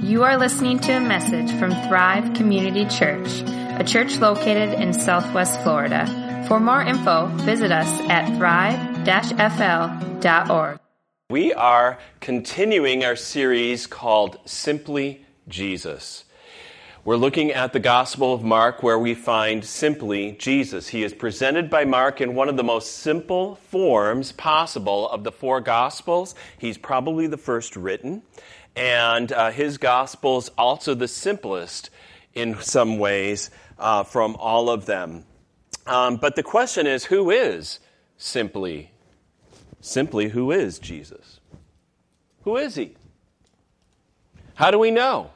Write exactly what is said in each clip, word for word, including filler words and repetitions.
You are listening to a message from Thrive Community Church, a church located in Southwest Florida. For more info, visit us at thrive dash f l dot org. We are continuing our series called Simply Jesus. We're looking at the Gospel of Mark, where we find simply Jesus. He is presented by Mark in one of the most simple forms possible of the four Gospels. He's probably the first written, and uh, his Gospel's also the simplest in some ways uh, from all of them. Um, but the question is, who is simply, simply who is Jesus? Who is he? How do we know?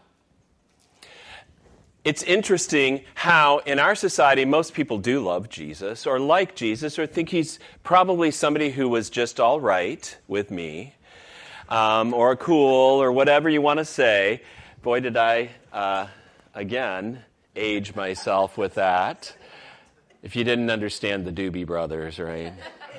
It's interesting how in our society most people do love Jesus or like Jesus or think he's probably somebody who was just all right with me um, or cool or whatever you want to say. Boy, did I, uh, again, age myself with that. If you didn't understand the Doobie Brothers, right?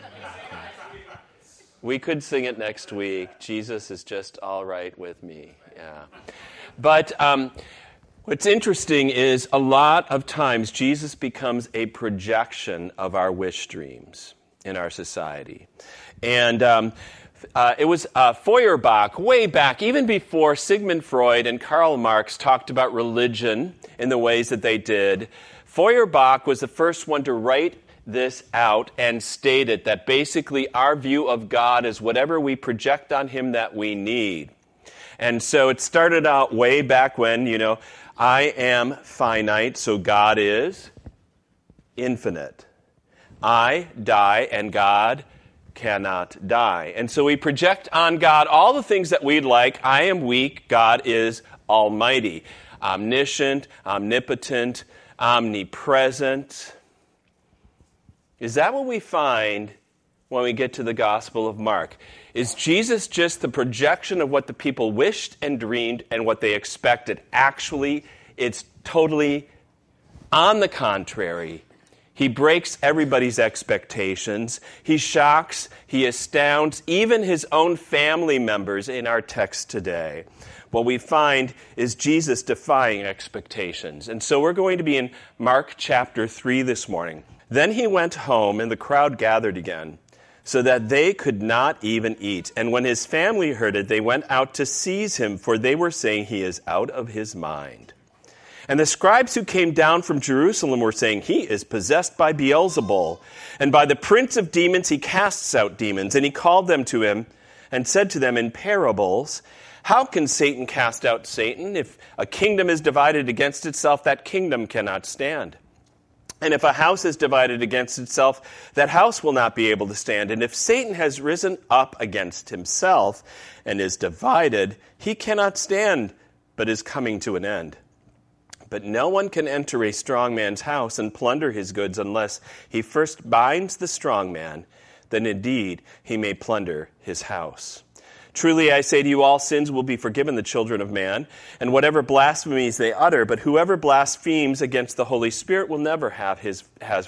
We could sing it next week. Jesus is just all right with me. Yeah. But um, what's interesting is a lot of times Jesus becomes a projection of our wish dreams in our society. And um, uh, it was uh, Feuerbach, way back, even before Sigmund Freud and Karl Marx talked about religion in the ways that they did. Feuerbach was the first one to write this out and stated that basically our view of God is whatever we project on him that we need. And so it started out way back when, you know, I am finite, so God is infinite. I die, and God cannot die. And so we project on God all the things that we'd like. I am weak, God is almighty, omniscient, omnipotent, omnipresent. Is that what we find when we get to the Gospel of Mark? Is Jesus just the projection of what the people wished and dreamed and what they expected? Actually, it's totally on the contrary. He breaks everybody's expectations. He shocks, he astounds even his own family members in our text today. What we find is Jesus defying expectations. And so we're going to be in Mark chapter three this morning. Then he went home, and the crowd gathered again, so that they could not even eat. And when his family heard it, they went out to seize him, for they were saying he is out of his mind. And the scribes who came down from Jerusalem were saying, he is possessed by Beelzebul, and by the prince of demons he casts out demons. And he called them to him and said to them in parables, how can Satan cast out Satan? If a kingdom is divided against itself, that kingdom cannot stand. And if a house is divided against itself, that house will not be able to stand. And if Satan has risen up against himself and is divided, he cannot stand, but is coming to an end. But no one can enter a strong man's house and plunder his goods unless he first binds the strong man. Then indeed he may plunder his house. Truly I say to you, all sins will be forgiven the children of man, and whatever blasphemies they utter, but whoever blasphemes against the Holy Spirit will never have his, has,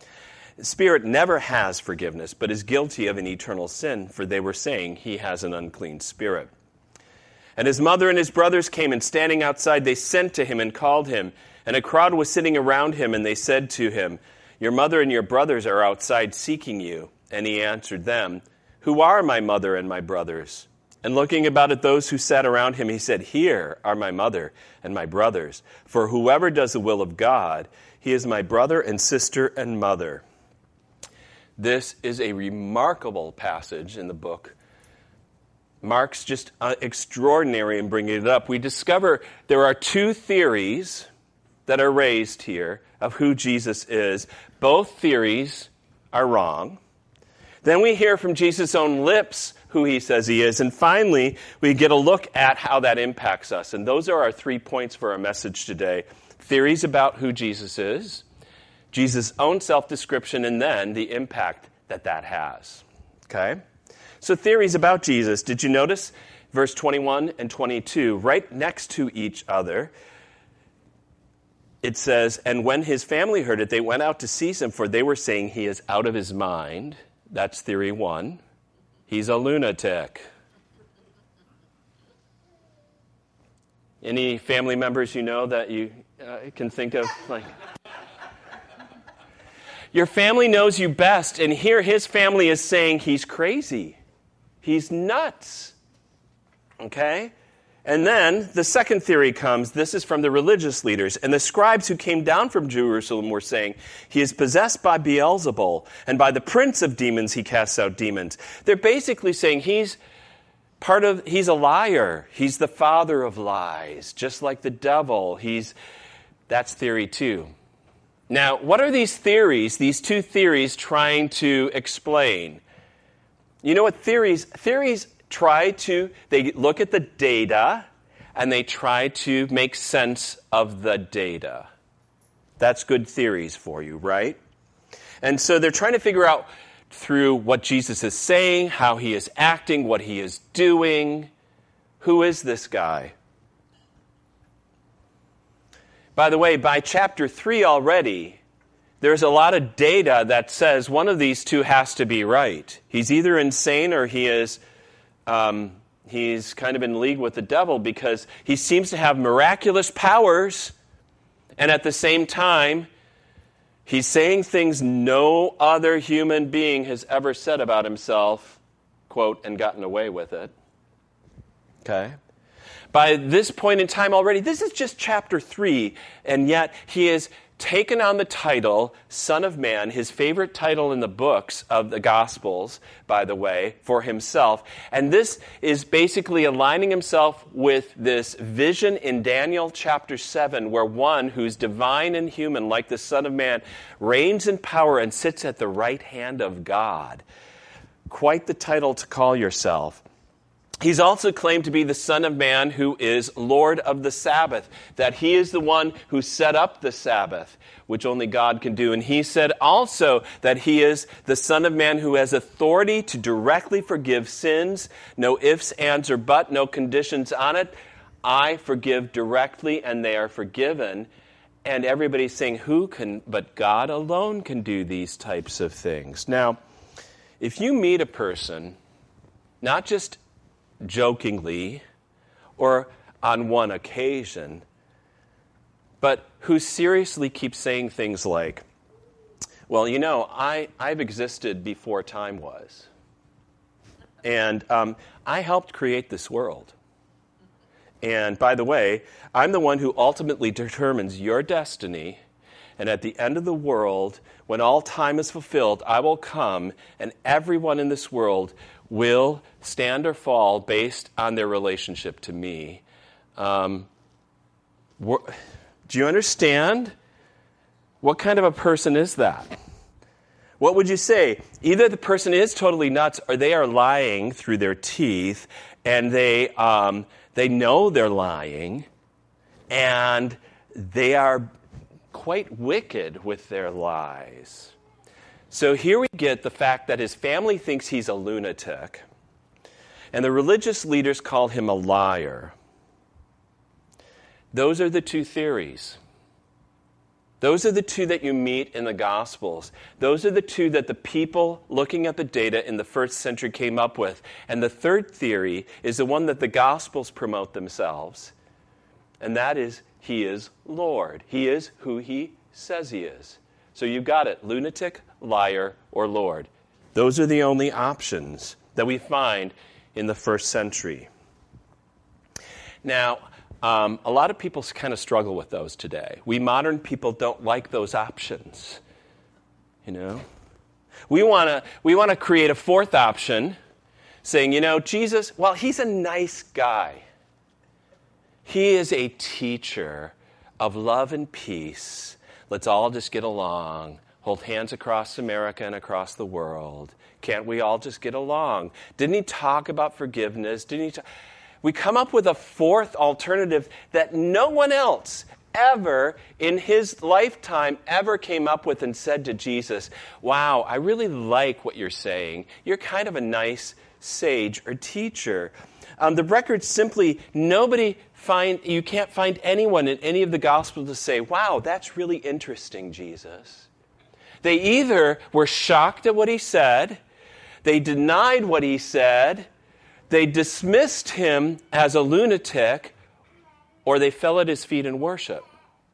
Spirit never has forgiveness, but is guilty of an eternal sin, for they were saying he has an unclean spirit. And his mother and his brothers came, and standing outside they sent to him and called him, and a crowd was sitting around him, and they said to him, your mother and your brothers are outside seeking you. And he answered them, who are my mother and my brothers? And looking about at those who sat around him, he said, here are my mother and my brothers. For whoever does the will of God, he is my brother and sister and mother. This is a remarkable passage in the book. Mark's just uh, extraordinary in bringing it up. We discover there are two theories that are raised here of who Jesus is. Both theories are wrong. Then we hear from Jesus' own lips who he says he is. And finally, we get a look at how that impacts us. And those are our three points for our message today. Theories about who Jesus is, Jesus' own self-description, and then the impact that that has. Okay? So theories about Jesus. Did you notice verse twenty-one and twenty-two, right next to each other? It says, and when his family heard it, they went out to seize him, for they were saying he is out of his mind. That's theory one. He's a lunatic. Any family members you know that you uh, can think of? Like, your family knows you best, and here his family is saying he's crazy. He's nuts. Okay? And then the second theory comes. This is from the religious leaders. And the scribes who came down from Jerusalem were saying, he is possessed by Beelzebul, and by the prince of demons he casts out demons. They're basically saying he's part of, he's a liar. He's the father of lies, just like the devil. He's, that's theory two. Now, what are these theories, these two theories trying to explain? You know what theories, theories try to, they look at the data and they try to make sense of the data. That's good theories for you, right? And so they're trying to figure out through what Jesus is saying, how he is acting, what he is doing. Who is this guy? By the way, by chapter three already, there's a lot of data that says one of these two has to be right. He's either insane or he is um, he's kind of in league with the devil, because he seems to have miraculous powers, and at the same time, he's saying things no other human being has ever said about himself, quote, and gotten away with it. Okay? By this point in time already, this is just chapter three, and yet he has taken on the title Son of Man, his favorite title in the books of the Gospels, by the way, for himself. And this is basically aligning himself with this vision in Daniel chapter seven, where one who's divine and human, like the Son of Man, reigns in power and sits at the right hand of God. Quite the title to call yourself. He's also claimed to be the Son of Man who is Lord of the Sabbath, that he is the one who set up the Sabbath, which only God can do. And he said also that he is the Son of Man who has authority to directly forgive sins, no ifs, ands, or but, no conditions on it. I forgive directly, and they are forgiven. And everybody's saying, who can, but God alone can do these types of things. Now, if you meet a person, not just jokingly or on one occasion, but who seriously keeps saying things like, well, you know, I, I've existed before time was. And um, I helped create this world. And by the way, I'm the one who ultimately determines your destiny. And at the end of the world, when all time is fulfilled, I will come, and everyone in this world will stand or fall based on their relationship to me. Um, do you understand? What kind of a person is that? What would you say? Either the person is totally nuts, or they are lying through their teeth, and they um, they know they're lying, and they are quite wicked with their lies. So here we get the fact that his family thinks he's a lunatic, and the religious leaders call him a liar. Those are the two theories. Those are the two that you meet in the Gospels. Those are the two that the people looking at the data in the first century came up with. And the third theory is the one that the Gospels promote themselves, and that is he is Lord. He is who he says he is. So you've got it, lunatic, liar, or Lord. Those are the only options that we find in the first century. Now, um, a lot of people kind of struggle with those today. We modern people don't like those options. You know? We want to we want to create a fourth option, saying, you know, Jesus, well, he's a nice guy. He is a teacher of love and peace. Let's all just get along, hold hands across America and across the world. Can't we all just get along? Didn't he talk about forgiveness? Didn't he? Talk? We come up with a fourth alternative that no one else ever in his lifetime ever came up with and said to Jesus, wow, I really like what you're saying. You're kind of a nice sage or teacher. Um, the record simply, nobody find, you can't find anyone in any of the Gospels to say, wow, that's really interesting, Jesus. They either were shocked at what he said, they denied what he said, they dismissed him as a lunatic, or they fell at his feet in worship.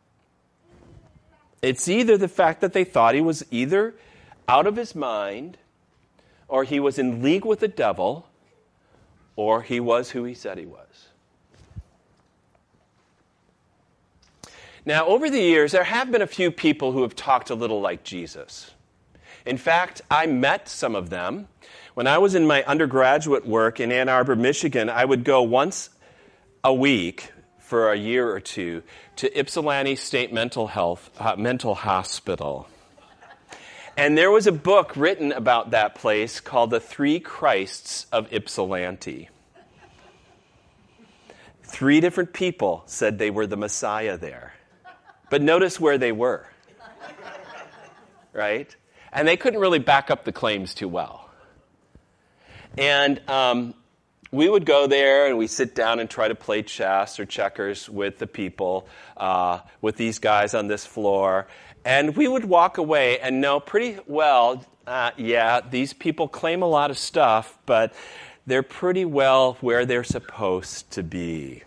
It's either the fact that they thought he was either out of his mind, or he was in league with the devil, or he was who he said he was. Now, over the years, there have been a few people who have talked a little like Jesus. In fact, I met some of them. When I was in my undergraduate work in Ann Arbor, Michigan, I would go once a week for a year or two to Ypsilanti State Mental Health uh, Mental Hospital. And there was a book written about that place called The Three Christs of Ypsilanti. Three different people said they were the Messiah there. But notice where they were. Right? And they couldn't really back up the claims too well. And um, we would go there and we sit down and try to play chess or checkers with the people, uh, with these guys on this floor. And we would walk away and know pretty well, uh, yeah, these people claim a lot of stuff, but they're pretty well where they're supposed to be.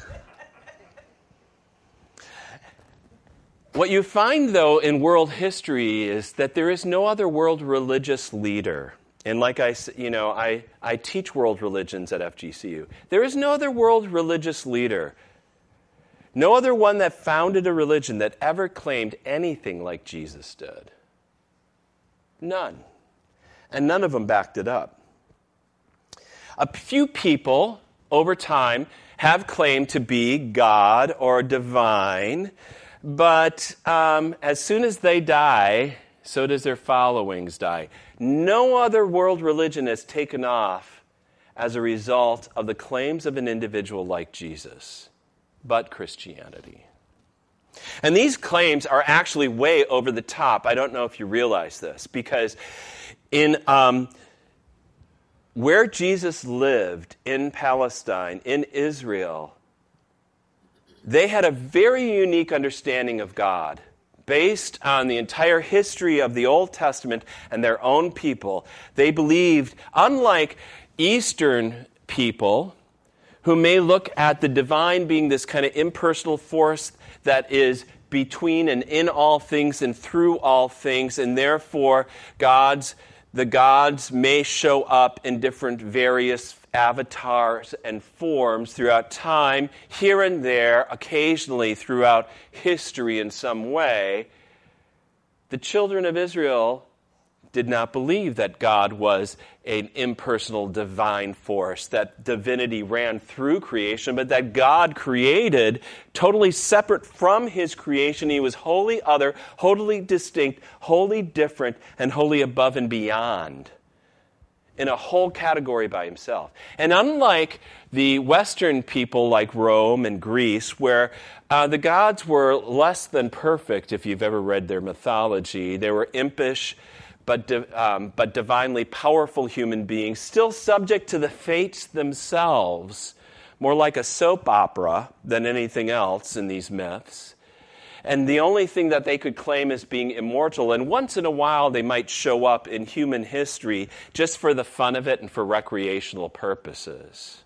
What you find, though, in world history is that there is no other world religious leader. And like I, you know, I, I teach world religions at F G C U. There is no other world religious leader. No other one that founded a religion that ever claimed anything like Jesus did. None. And none of them backed it up. A few people over time have claimed to be God or divine, but um, as soon as they die, so does their followings die. No other world religion has taken off as a result of the claims of an individual like Jesus, but Christianity. And these claims are actually way over the top. I don't know if you realize this, because in um, where Jesus lived, in Palestine, in Israel, they had a very unique understanding of God based on the entire history of the Old Testament and their own people. They believed, unlike Eastern people, who may look at the divine being this kind of impersonal force that is between and in all things and through all things, and therefore God's the gods may show up in different various avatars and forms throughout time, here and there, occasionally throughout history in some way. The children of Israel did not believe that God was an impersonal divine force, that divinity ran through creation, but that God created totally separate from his creation. He was wholly other, wholly distinct, wholly different, and wholly above and beyond, in a whole category by himself. And unlike the Western people like Rome and Greece, where uh, the gods were less than perfect, if you've ever read their mythology, they were impish, but di- um, but divinely powerful human beings, still subject to the fates themselves, more like a soap opera than anything else in these myths. And the only thing that they could claim as being immortal, and once in a while they might show up in human history just for the fun of it and for recreational purposes.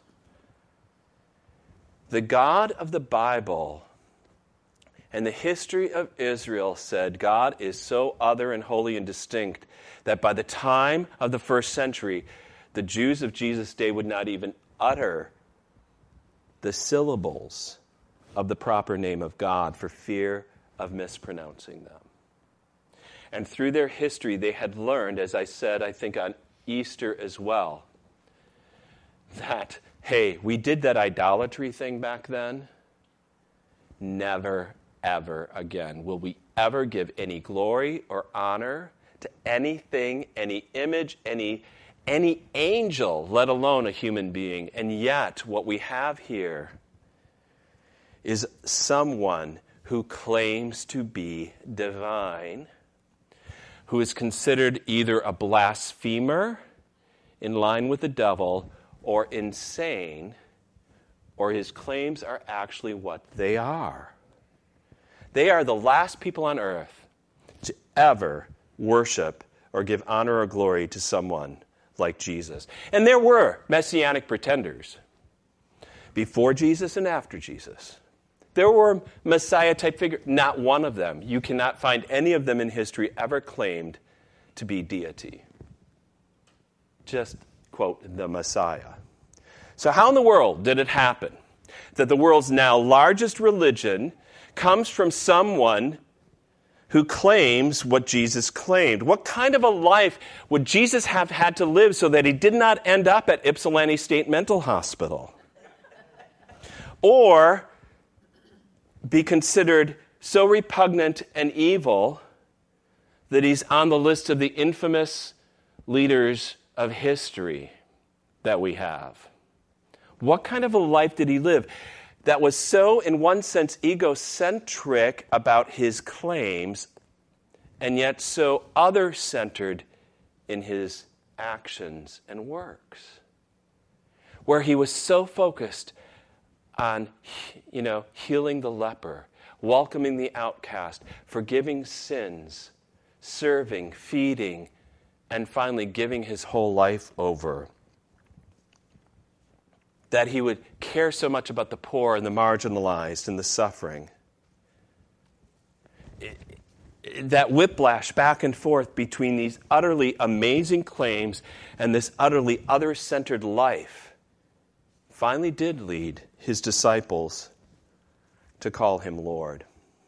The God of the Bible and the history of Israel said God is so other and holy and distinct that by the time of the first century, the Jews of Jesus' day would not even utter the syllables of the proper name of God for fear of mispronouncing them. And through their history, they had learned, as I said, I think on Easter as well, that, hey, we did that idolatry thing back then. Never, ever again will we ever give any glory or honor to anything, any image, any any angel, let alone a human being. And yet, what we have here is someone who claims to be divine, who is considered either a blasphemer, in line with the devil, or insane, or his claims are actually what they are. They are the last people on earth to ever worship or give honor or glory to someone like Jesus. And there were messianic pretenders before Jesus and after Jesus. There were Messiah-type figures. Not one of them. You cannot find any of them in history ever claimed to be deity. Just, quote, the Messiah. So how in the world did it happen that the world's now largest religion comes from someone who claims what Jesus claimed? What kind of a life would Jesus have had to live so that he did not end up at Ypsilanti State Mental Hospital? Or be considered so repugnant and evil that he's on the list of the infamous leaders of history that we have? What kind of a life did he live that was so, in one sense, egocentric about his claims, and yet so other-centered in his actions and works? Where he was so focused on, you know, healing the leper, welcoming the outcast, forgiving sins, serving, feeding, and finally giving his whole life over. That he would care so much about the poor and the marginalized and the suffering. That whiplash back and forth between these utterly amazing claims and this utterly other-centered life finally did lead his disciples to call him Lord.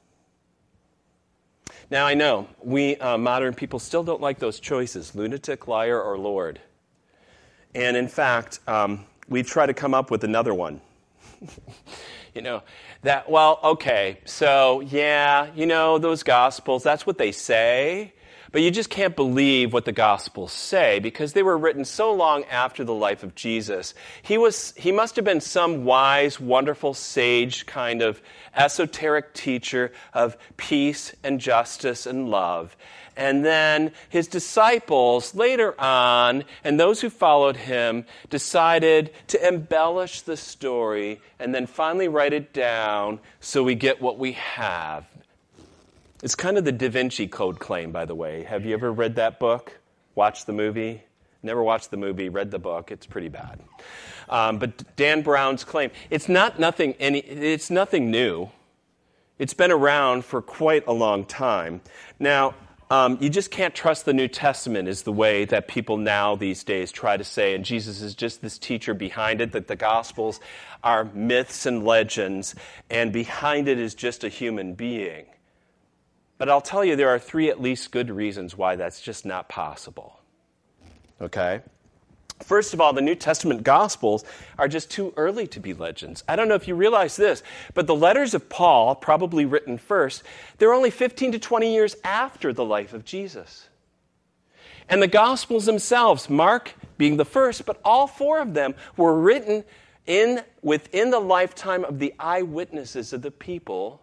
Now, I know we uh, modern people still don't like those choices, lunatic, liar, or Lord. And in fact, um, we try to come up with another one. you know, that, well, okay, so, yeah, you know, those Gospels, that's what they say. But you just can't believe what the Gospels say because they were written so long after the life of Jesus. He was, he must have been some wise, wonderful, sage kind of esoteric teacher of peace and justice and love. And then his disciples later on, and those who followed him, decided to embellish the story and then finally write it down so we get what we have. It's kind of the Da Vinci Code claim, by the way. Have you ever read that book? Watched the movie? Never watched the movie, read the book. It's pretty bad. Um, but Dan Brown's claim, it's not nothing any it's nothing new. It's been around for quite a long time. Now, um, you just can't trust the New Testament is the way that people now these days try to say, and Jesus is just this teacher behind it, that the Gospels are myths and legends, and behind it is just a human being. But I'll tell you, there are three at least good reasons why that's just not possible. Okay? First of all, the New Testament Gospels are just too early to be legends. I don't know if you realize this, but the letters of Paul, probably written first, they're only fifteen to twenty years after the life of Jesus. And the Gospels themselves, Mark being the first, but all four of them were written in within the lifetime of the eyewitnesses of the people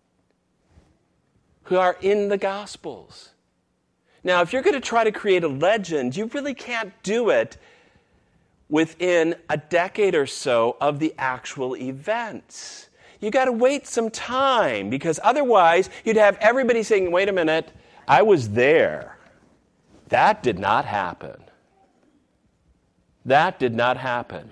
who are in the Gospels. Now, if you're going to try to create a legend, you really can't do it within a decade or so of the actual events. You got to wait some time, because otherwise you'd have everybody saying, wait a minute, I was there. That did not happen. That did not happen.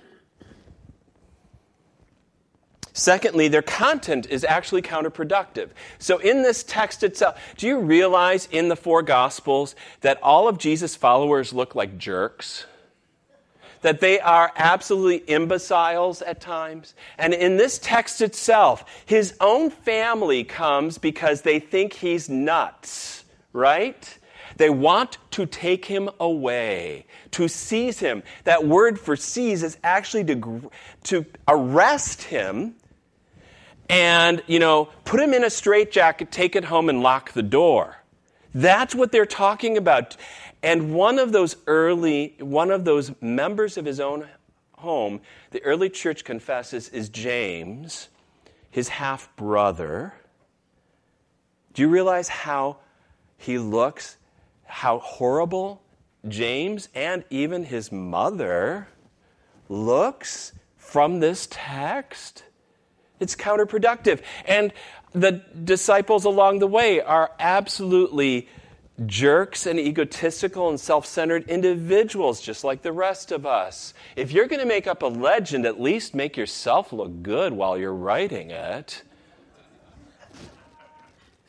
Secondly, their content is actually counterproductive. So in this text itself, do you realize in the four Gospels that all of Jesus' followers look like jerks? That they are absolutely imbeciles at times? And in this text itself, his own family comes because they think he's nuts, right? They want to take him away, to seize him. That word for seize is actually to, to arrest him and, you know, put him in a straitjacket, take it home, and lock the door. That's what they're talking about. And one of those early, one of those members of his own home, the early church confesses, is James, his half-brother. Do you realize how he looks, how horrible James and even his mother looks from this text? It's counterproductive. And the disciples along the way are absolutely jerks and egotistical and self-centered individuals, just like the rest of us. If you're going to make up a legend, at least make yourself look good while you're writing it.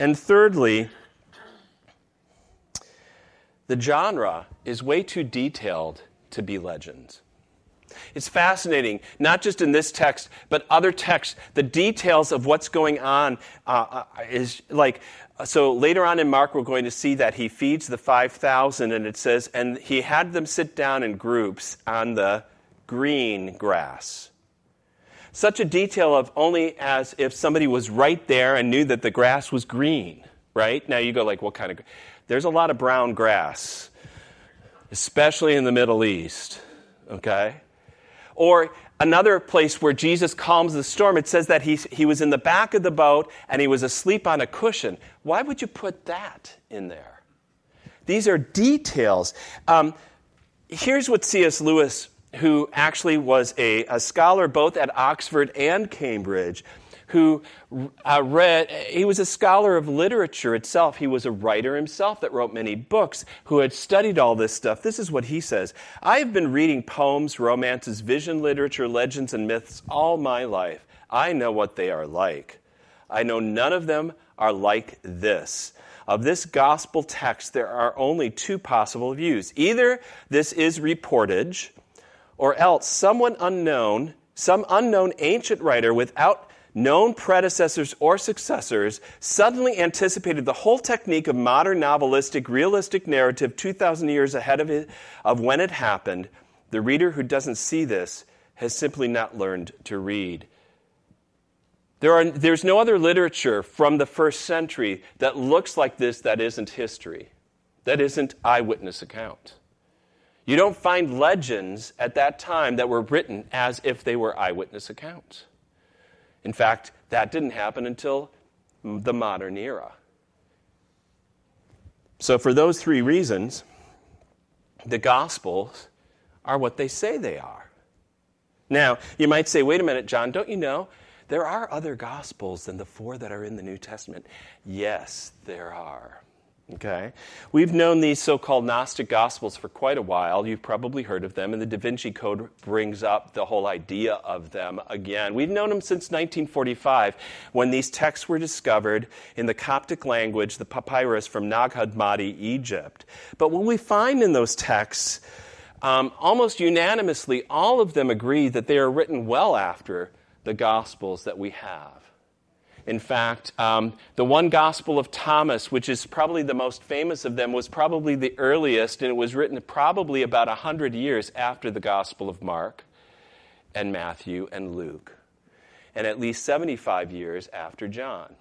And thirdly, the genre is way too detailed to be legends. It's fascinating, not just in this text, but other texts. The details of what's going on uh, is like, so later on in Mark, we're going to see that he feeds the five thousand, and it says, and he had them sit down in groups on the green grass. Such a detail of only as if somebody was right there and knew that the grass was green, right? Now you go like, what kind of, there's a lot of brown grass, especially in the Middle East, okay? Or another place where Jesus calms the storm, it says that he, he was in the back of the boat and he was asleep on a cushion. Why would you put that in there? These are details. Um, here's what C S Lewis, who actually was a, a scholar both at Oxford and Cambridge, who uh, read, he was a scholar of literature itself. He was a writer himself that wrote many books, who had studied all this stuff. This is what he says. I have been reading poems, romances, vision literature, legends, and myths all my life. I know what they are like. I know none of them are like this. Of this gospel text, there are only two possible views. Either this is reportage, or else someone unknown, some unknown ancient writer without known predecessors or successors suddenly anticipated the whole technique of modern novelistic, realistic narrative two thousand years ahead of, it, of when it happened. The reader who doesn't see this has simply not learned to read. There are, there's no other literature from the first century that looks like this that isn't history, that isn't eyewitness account. You don't find legends at that time that were written as if they were eyewitness accounts. In fact, that didn't happen until the modern era. So for those three reasons, the Gospels are what they say they are. Now, you might say, wait a minute, John, don't you know there are other Gospels than the four that are in the New Testament? Yes, there are. Okay? We've known these so-called Gnostic Gospels for quite a while. You've probably heard of them, and the Da Vinci Code brings up the whole idea of them again. We've known them since nineteen forty-five, when these texts were discovered in the Coptic language, the papyrus from Nag Hammadi, Egypt. But what we find in those texts, um, almost unanimously, all of them agree that they are written well after the Gospels that we have. In fact, um, the one Gospel of Thomas, which is probably the most famous of them, was probably the earliest, and it was written probably about one hundred years after the Gospel of Mark and Matthew and Luke, and at least seventy-five years after John.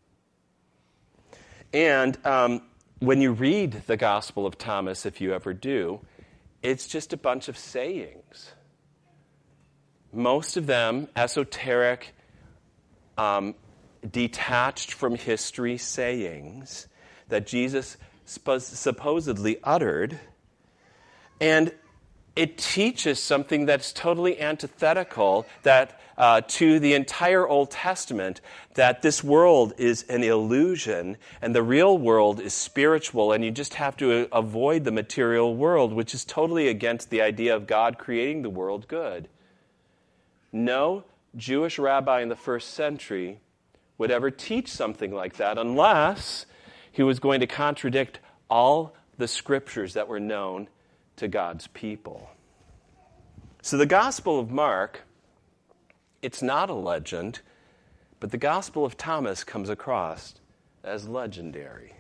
And um, when you read the Gospel of Thomas, if you ever do, it's just a bunch of sayings. Most of them esoteric, um, detached from history sayings that Jesus supposedly uttered, and it teaches something that's totally antithetical that uh, to the entire Old Testament, that this world is an illusion and the real world is spiritual, and you just have to avoid the material world, which is totally against the idea of God creating the world good. No Jewish rabbi in the first century would ever teach something like that unless he was going to contradict all the scriptures that were known to God's people. So the Gospel of Mark, it's not a legend, but the Gospel of Thomas comes across as legendary.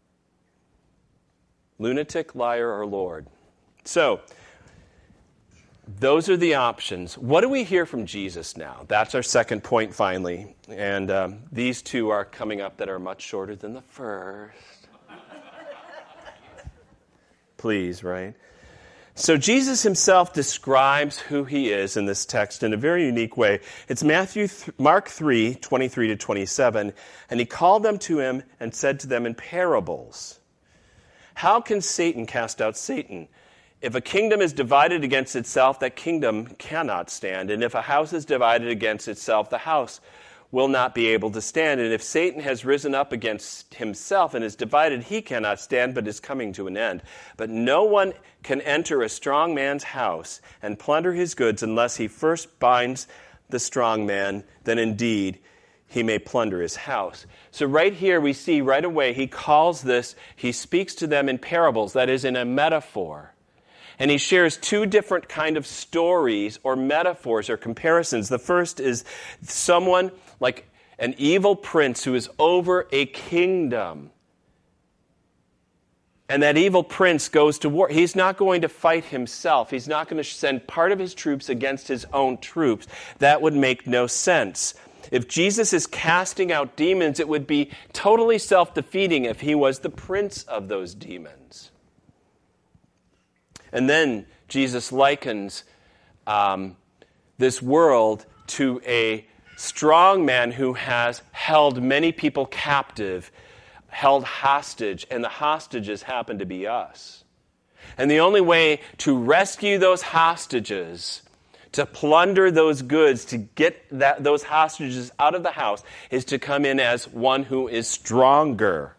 Lunatic, liar, or Lord. So, those are the options. What do we hear from Jesus now? That's our second point, finally. And um, these two are coming up that are much shorter than the first. Please, right? So Jesus himself describes who he is in this text in a very unique way. It's Matthew, th- Mark three, twenty-three to twenty-seven. And he called them to him and said to them in parables, "How can Satan cast out Satan? If a kingdom is divided against itself, that kingdom cannot stand. And if a house is divided against itself, the house will not be able to stand. And if Satan has risen up against himself and is divided, he cannot stand, but is coming to an end. But no one can enter a strong man's house and plunder his goods unless he first binds the strong man. Then indeed he may plunder his house. So right here we see right away he calls this, he speaks to them in parables, that is in a metaphor. And he shares two different kind of stories or metaphors or comparisons. The first is someone like an evil prince who is over a kingdom. And that evil prince goes to war. He's not going to fight himself. He's not going to send part of his troops against his own troops. That would make no sense. If Jesus is casting out demons, it would be totally self-defeating if he was the prince of those demons. And then Jesus likens um, this world to a strong man who has held many people captive, held hostage, and the hostages happen to be us. And the only way to rescue those hostages, to plunder those goods, to get that, those hostages out of the house, is to come in as one who is stronger.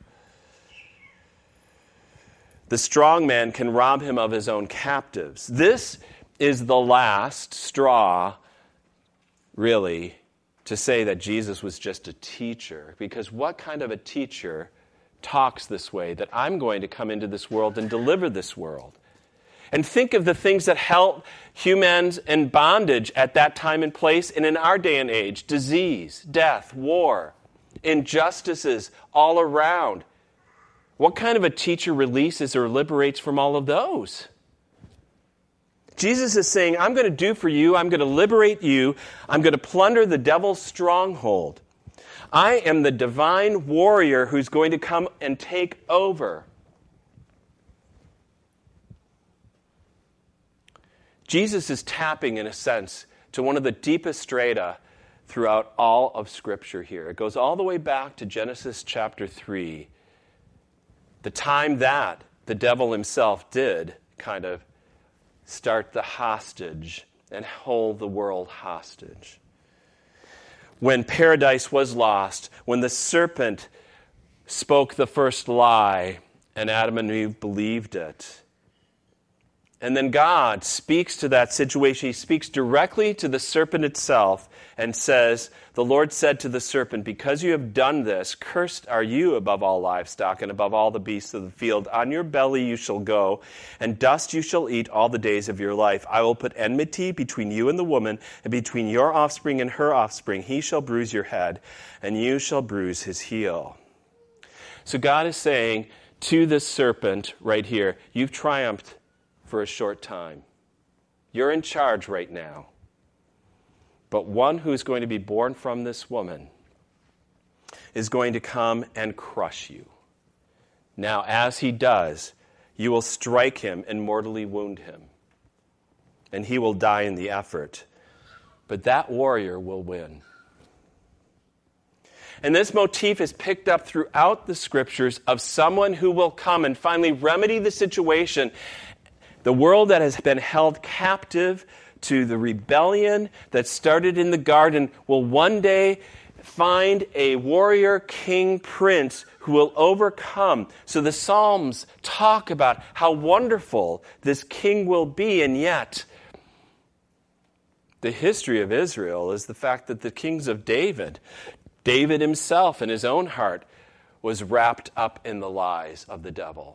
The strong man can rob him of his own captives. This is the last straw, really, to say that Jesus was just a teacher. Because what kind of a teacher talks this way, that I'm going to come into this world and deliver this world? And think of the things that held humans in bondage at that time and place and in our day and age. Disease, death, war, injustices all around. What kind of a teacher releases or liberates from all of those? Jesus is saying, I'm going to do for you, I'm going to liberate you, I'm going to plunder the devil's stronghold. I am the divine warrior who's going to come and take over. Jesus is tapping, in a sense, to one of the deepest strata throughout all of Scripture here. It goes all the way back to Genesis chapter three. The time that the devil himself did kind of start the hostage and hold the world hostage. When paradise was lost, when the serpent spoke the first lie and Adam and Eve believed it. And then God speaks to that situation. He speaks directly to the serpent itself and says, the Lord said to the serpent, because you have done this, cursed are you above all livestock and above all the beasts of the field. On your belly you shall go, and dust you shall eat all the days of your life. I will put enmity between you and the woman, and between your offspring and her offspring. He shall bruise your head, and you shall bruise his heel. So God is saying to this serpent right here, you've triumphed for a short time. You're in charge right now. But one who's going to be born from this woman is going to come and crush you. Now, as he does, you will strike him and mortally wound him. And he will die in the effort. But that warrior will win. And this motif is picked up throughout the Scriptures of someone who will come and finally remedy the situation. The world that has been held captive to the rebellion that started in the garden will one day find a warrior king prince who will overcome. So the Psalms talk about how wonderful this king will be, and yet the history of Israel is the fact that the kings of David, David himself in his own heart, was wrapped up in the lies of the devil.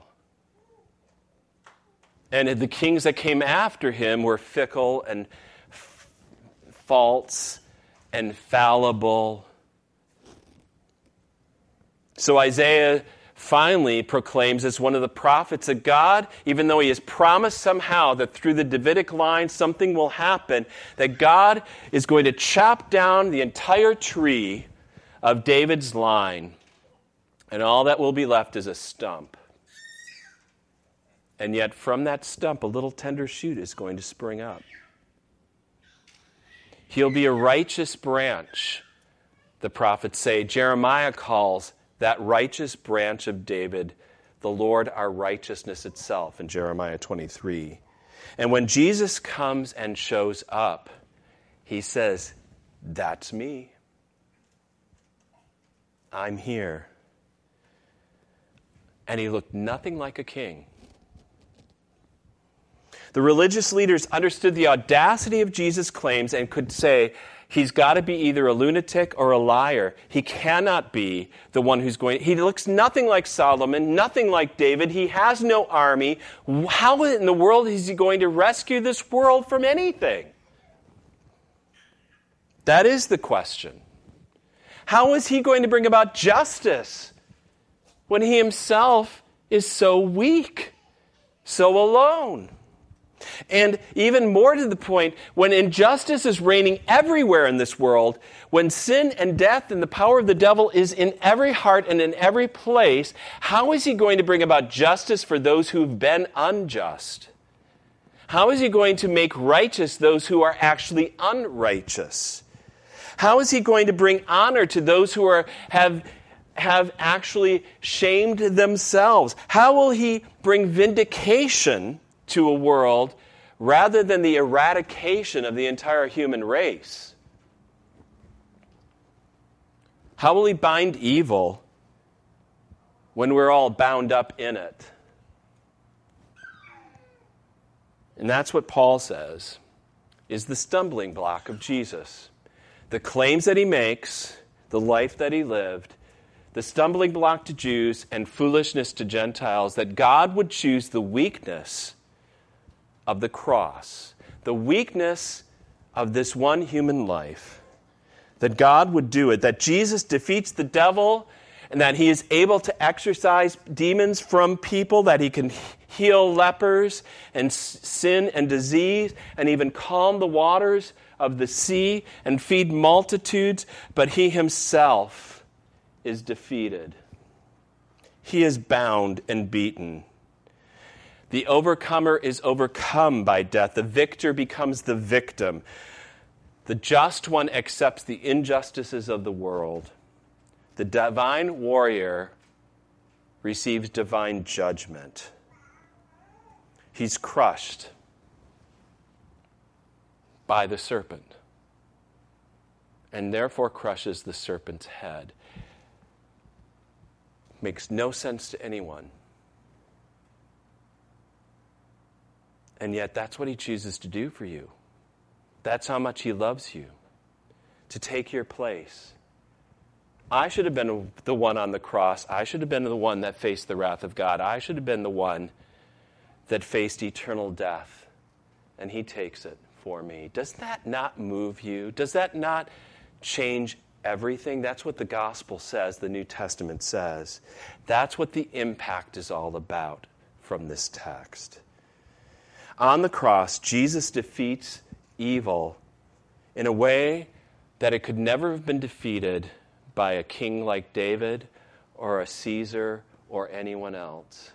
And the kings that came after him were fickle and f- false and fallible. So Isaiah finally proclaims as one of the prophets that God, even though he has promised somehow that through the Davidic line something will happen, that God is going to chop down the entire tree of David's line, and all that will be left is a stump. And yet from that stump, a little tender shoot is going to spring up. He'll be a righteous branch, the prophets say. Jeremiah calls that righteous branch of David the Lord our righteousness itself in Jeremiah twenty-three. And when Jesus comes and shows up, he says, that's me. I'm here. And he looked nothing like a king. The religious leaders understood the audacity of Jesus' claims and could say, He's got to be either a lunatic or a liar. He cannot be the one who's going. He looks nothing like Solomon, nothing like David. He has no army. How in the world is he going to rescue this world from anything? That is the question. How is he going to bring about justice when he himself is so weak, so alone? And even more to the point, when injustice is reigning everywhere in this world, when sin and death and the power of the devil is in every heart and in every place, how is he going to bring about justice for those who've been unjust? How is he going to make righteous those who are actually unrighteous? How is he going to bring honor to those who are have have actually shamed themselves? How will he bring vindication to a world rather than the eradication of the entire human race? How will he bind evil when we're all bound up in it? And that's what Paul says is the stumbling block of Jesus. The claims that he makes, the life that he lived, the stumbling block to Jews and foolishness to Gentiles, that God would choose the weakness of the cross, the weakness of this one human life, that God would do it, that Jesus defeats the devil, and that he is able to exorcise demons from people, that he can heal lepers and sin and disease, and even calm the waters of the sea and feed multitudes, but he himself is defeated. He is bound and beaten. The overcomer is overcome by death. The victor becomes the victim. The just one accepts the injustices of the world. The divine warrior receives divine judgment. He's crushed by the serpent, and therefore crushes the serpent's head. Makes no sense to anyone. And yet that's what he chooses to do for you. That's how much he loves you, to take your place. I should have been the one on the cross. I should have been the one that faced the wrath of God. I should have been the one that faced eternal death. And he takes it for me. Does that not move you? Does that not change everything? That's what the gospel says, the New Testament says. That's what the impact is all about from this text. On the cross, Jesus defeats evil in a way that it could never have been defeated by a king like David or a Caesar or anyone else.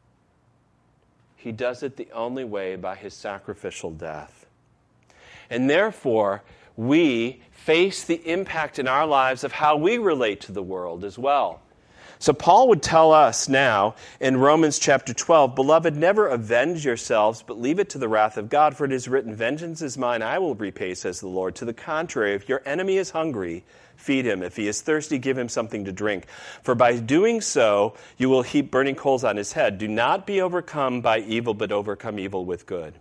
He does it the only way, by his sacrificial death. And therefore, we face the impact in our lives of how we relate to the world as well. So Paul would tell us now in Romans chapter twelve, "Beloved, never avenge yourselves, but leave it to the wrath of God. For it is written, 'Vengeance is mine, I will repay, says the Lord.' To the contrary, if your enemy is hungry, feed him. If he is thirsty, give him something to drink. For by doing so, you will heap burning coals on his head. Do not be overcome by evil, but overcome evil with good."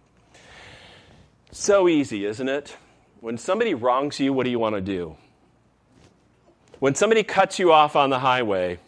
So easy, isn't it? When somebody wrongs you, what do you want to do? When somebody cuts you off on the highway,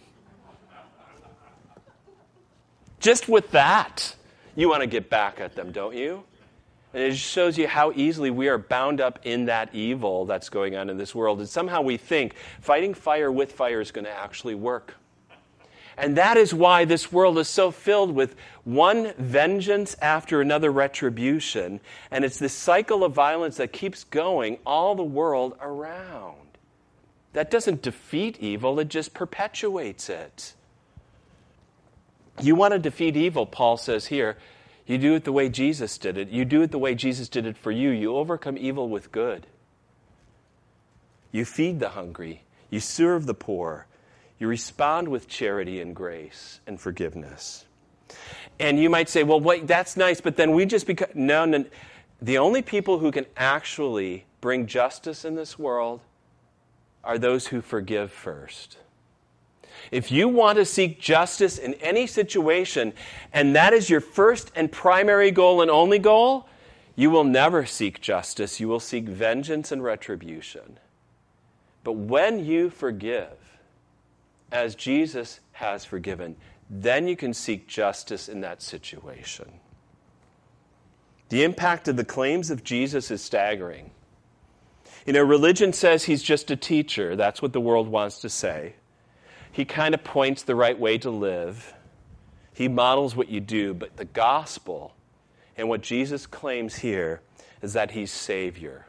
just with that, you want to get back at them, don't you? And it just shows you how easily we are bound up in that evil that's going on in this world. And somehow we think fighting fire with fire is going to actually work. And that is why this world is so filled with one vengeance after another retribution. And it's this cycle of violence that keeps going all the world around. That doesn't defeat evil, it just perpetuates it. You want to defeat evil, Paul says here, you do it the way Jesus did it. You do it the way Jesus did it for you. You overcome evil with good. You feed the hungry. You serve the poor. You respond with charity and grace and forgiveness. And you might say, well, wait, that's nice, but then we just become... No, no. The only people who can actually bring justice in this world are those who forgive first. If you want to seek justice in any situation, and that is your first and primary goal and only goal, You will never seek justice. You will seek vengeance and retribution. But when you forgive, as Jesus has forgiven, then you can seek justice in that situation. The impact of the claims of Jesus is staggering. You know, religion says he's just a teacher. That's what the world wants to say. He kind of points the right way to live. He models what you do. But the gospel and what Jesus claims here is that he's Savior.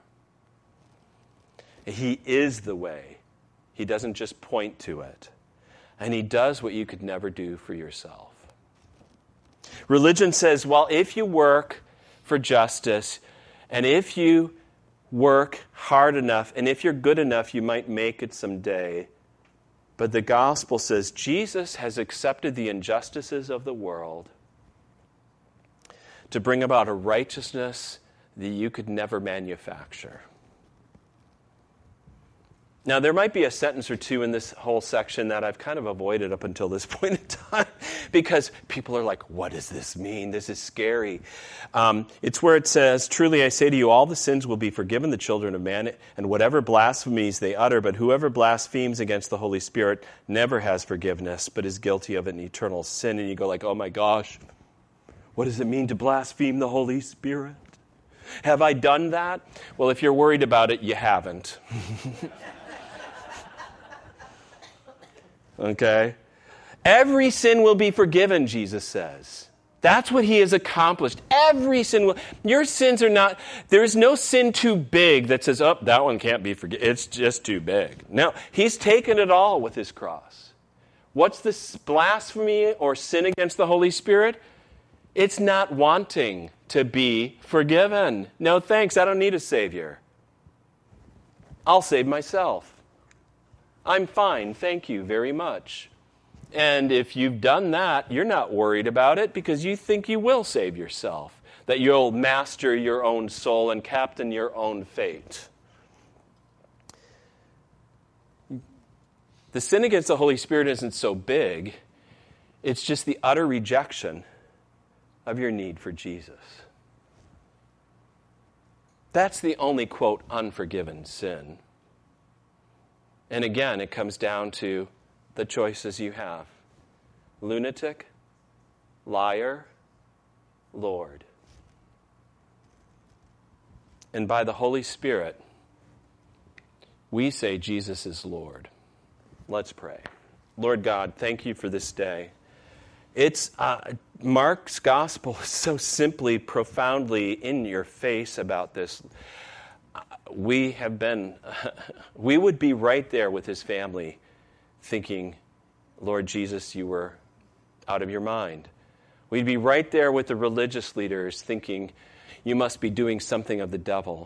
He is the way. He doesn't just point to it. And he does what you could never do for yourself. Religion says, well, if you work for justice, and if you work hard enough, and if you're good enough, you might make it someday. But the gospel says Jesus has accepted the injustices of the world to bring about a righteousness that you could never manufacture. Now, there might be a sentence or two in this whole section that I've kind of avoided up until this point in time because people are like, what does this mean? This is scary. Um, it's where it says, truly I say to you, all the sins will be forgiven the children of man, and whatever blasphemies they utter, but whoever blasphemes against the Holy Spirit never has forgiveness, but is guilty of an eternal sin. And you go like, oh my gosh, what does it mean to blaspheme the Holy Spirit? Have I done that? Well, if you're worried about it, you haven't. Okay? Every sin will be forgiven, Jesus says. That's what he has accomplished. Every sin will. Your sins are not, there is no sin too big that says, oh, that one can't be forgiven. It's just too big. No, he's taken it all with his cross. What's this blasphemy or sin against the Holy Spirit? It's not wanting to be forgiven. No thanks, I don't need a Savior. I'll save myself. I'm fine, thank you very much. And if you've done that, you're not worried about it because you think you will save yourself, that you'll master your own soul and captain your own fate. The sin against the Holy Spirit isn't so big. It's just the utter rejection of your need for Jesus. That's the only, quote, unforgiven sin. And again, it comes down to the choices you have. Lunatic, liar, Lord. And by the Holy Spirit, we say Jesus is Lord. Let's pray. Lord God, thank you for this day. It's uh, Mark's gospel is so simply, profoundly in your face about this. We have been, we would be right there with his family thinking, Lord Jesus, you were out of your mind. We'd be right there with the religious leaders thinking, you must be doing something of the devil.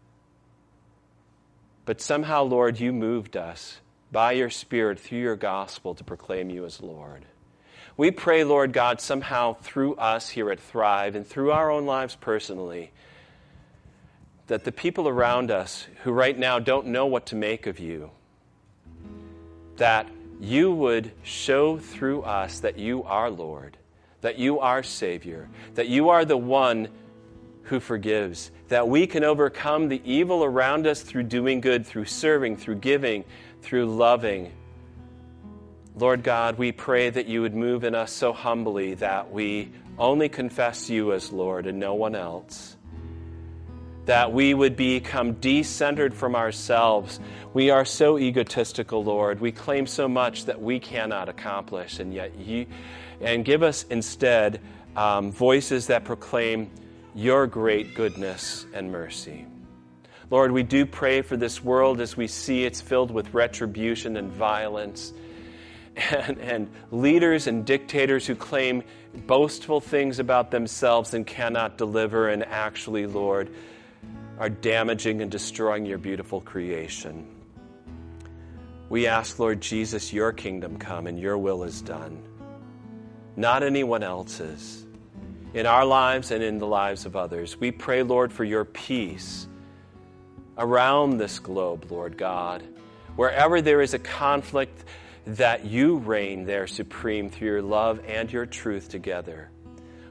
But somehow, Lord, you moved us by your Spirit through your gospel to proclaim you as Lord. We pray, Lord God, somehow through us here at Thrive and through our own lives personally, that the people around us who right now don't know what to make of you, that you would show through us that you are Lord, that you are Savior, that you are the one who forgives, that we can overcome the evil around us through doing good, through serving, through giving, through loving. Lord God, we pray that you would move in us so humbly that we only confess you as Lord and no one else. That we would become de-centered from ourselves. We are so egotistical, Lord. We claim so much that we cannot accomplish, and yet you, and give us instead um, voices that proclaim your great goodness and mercy. Lord, we do pray for this world as we see it's filled with retribution and violence, and, and leaders and dictators who claim boastful things about themselves and cannot deliver, and actually, Lord, are damaging and destroying your beautiful creation. We ask, Lord Jesus, your kingdom come and your will is done, not anyone else's, in our lives and in the lives of others. We pray, Lord, for your peace around this globe, Lord God. Wherever there is a conflict, that you reign there supreme through your love and your truth together.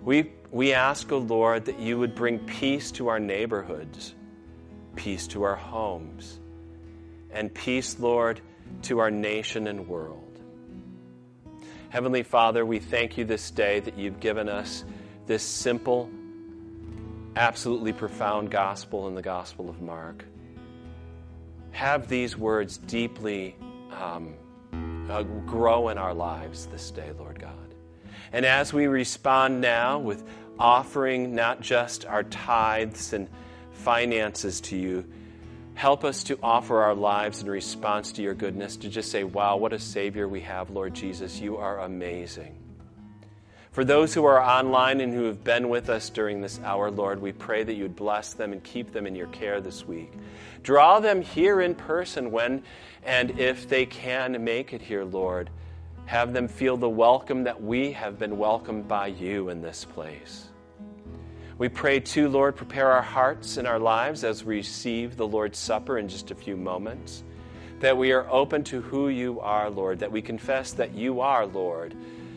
We, we ask, O Lord, that you would bring peace to our neighborhoods, peace to our homes, and peace, Lord, to our nation and world. Heavenly Father, we thank you this day that you've given us this simple, absolutely profound gospel in the Gospel of Mark. Have these words deeply um, uh, grow in our lives this day, Lord God. And as we respond now with offering not just our tithes and finances to you, help us to offer our lives in response to your goodness, to just say, wow, what a Savior we have, Lord Jesus. You are amazing. For those who are online and who have been with us during this hour, Lord, we pray that you would bless them and keep them in your care this week. Draw them here in person when and if they can make it here, Lord. Have them feel the welcome that we have been welcomed by you in this place. We pray too, Lord, prepare our hearts and our lives as we receive the Lord's Supper in just a few moments, that we are open to who you are, Lord, that we confess that you are, Lord,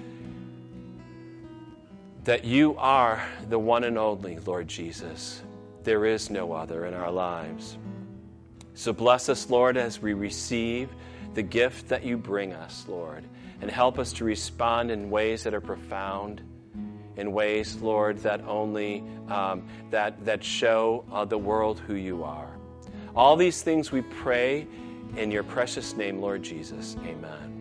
that you are the one and only, Lord Jesus. There is no other in our lives. So bless us, Lord, as we receive the gift that you bring us, Lord, and help us to respond in ways that are profound, in ways, Lord, that only um, that that show uh, the world who you are. All these things we pray in your precious name, Lord Jesus. Amen.